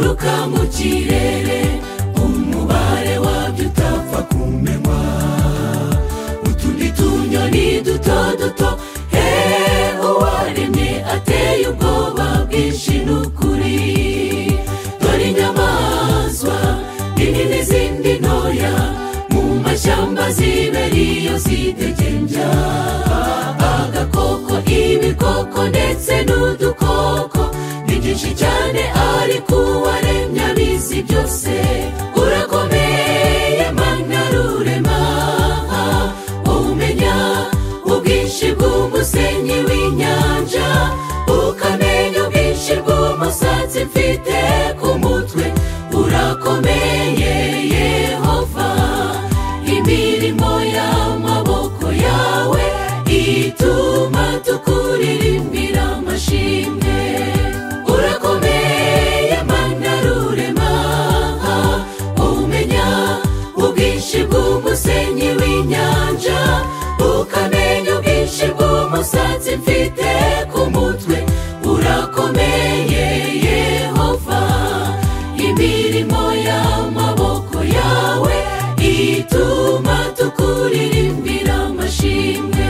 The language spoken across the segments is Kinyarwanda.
biguruka mu kirere umubare wabyo utapfa kumenywa utundi tunyoni duto duto uwaremye ateye ubwoba bwinshi n'ukuri dore inyamaswa nini n'izindi ntoya mu mashyamba zibera iyo zidegenja agakoko ibikoko ndetse n'udukoko ni byinshi cyane ariko uwaremye abizi byose urakomeye Mana rurema umenya ubwinshi bw'umusenyi w'inyanja ukamenya ubwinshi bw'umusatsi mfite ku mutwe urakomeye Yehova imirimo y'amaboko yawe ituma tukuririmbira amashimwe urakomeye Mana rurema umenya ubwinshi bw'umusenyi w'inyanja ukamenya ubwinshi bw'umusatsi mfite ku mutwe urakomeye Yehova imirimo y'amaboko yawe ituma tukuririmbira amashimwe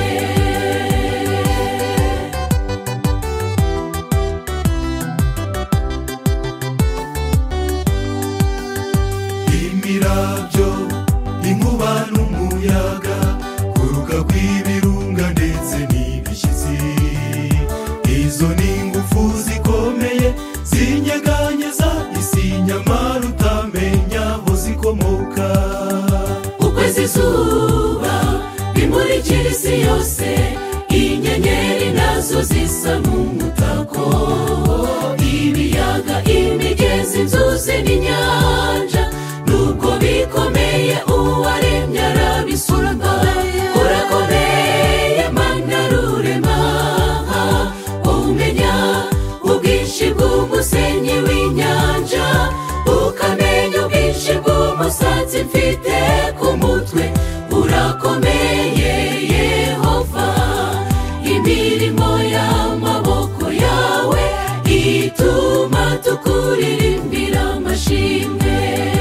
imirabyo inkuba n'umuyaga kuruka kw'ibirunga ndetse n'ibishyitsi izo ni ingufu zikomeye zinyeganyeza isi nyamara utamenya aho zikomoka ukwezi izuba rimurikira isi yose inyenyeri nazo zisa n'umutako ibiyaga imigezi inzuzi n'inyanja nubwo bikomeye uwaremye arabisumba urakomeye Mana rurema umenya ubwinshi bw'umusenyi w'inyanja ukamenya ubwinshi bw'umusatsi mfite ku mutwe urakomeye Yehova imirimo y'amaboko yawe ituma tukuririmbira amashimwe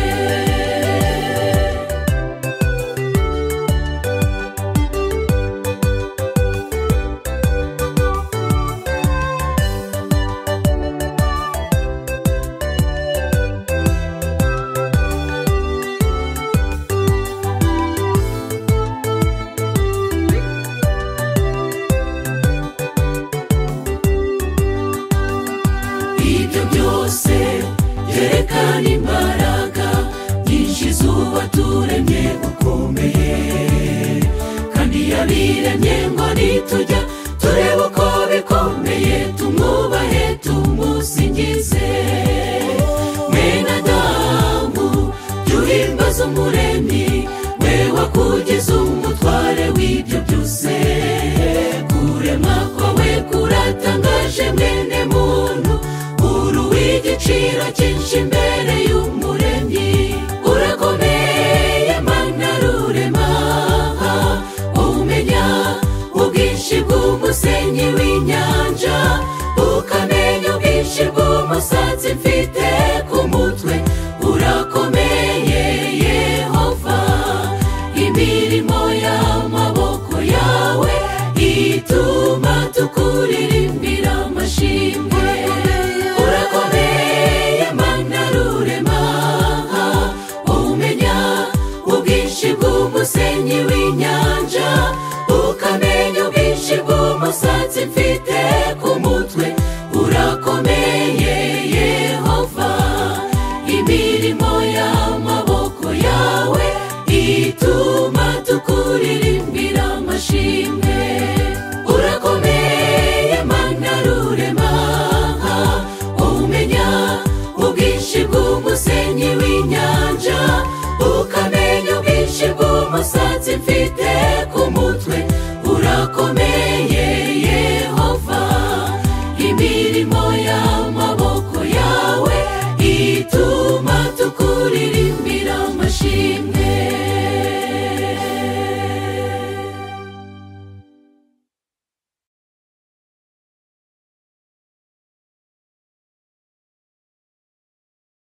ibyo byose byerekana imbaraga nyinshi izuba turemye ukomeye kandi yabiremye ngo nitujya turebe uko bikomeye tumwubahe tumusingize mwene Adamu jya uhimbaza umuremyi we wakugize umutware w'ibyo byose kurema kwawe kuratangaje mwene muntu igiciro cyinshi imbere y'umuremyi urakomeye Mana rurema umenya ubwinshi bw'umusenyi w'inyanja ukamenya ubwinshi bw'umusatsi mfite ku mutwe urakomeye Yehova imirimo y'amaboko yawe ituma tukuririmbira amashimwe ubwinshi bw'umusenyi w'inyanja ukamenya ubwinshi bw'umusatsi mfite